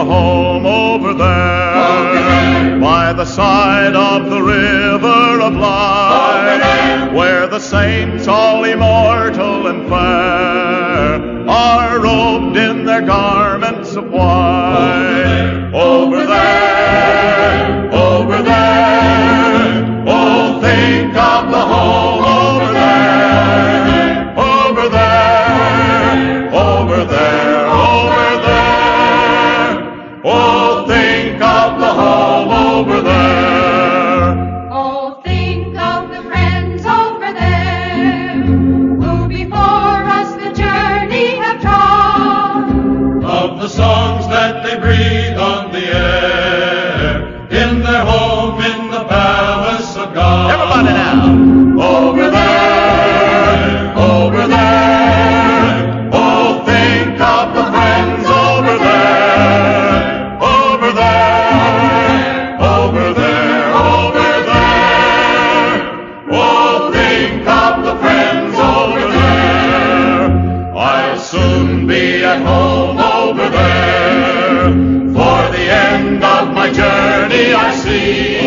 a home over there, by the side of the river of life, where the saints all immortal and fair are robed in their garments of white. Over there, over there, oh, think of the home over there, over there, over there, over there. Oh, think of the home over there. Oh, think of the friends over there, who before us the journey have trod, Of the songs that they breathe on the air, in their home in the palace of God. Everybody now. Over there, over there, oh, think of the friends over there, over there, over there, over there. Oh, think of the friends over there. I'll soon be at home over there, for the end of my journey I see.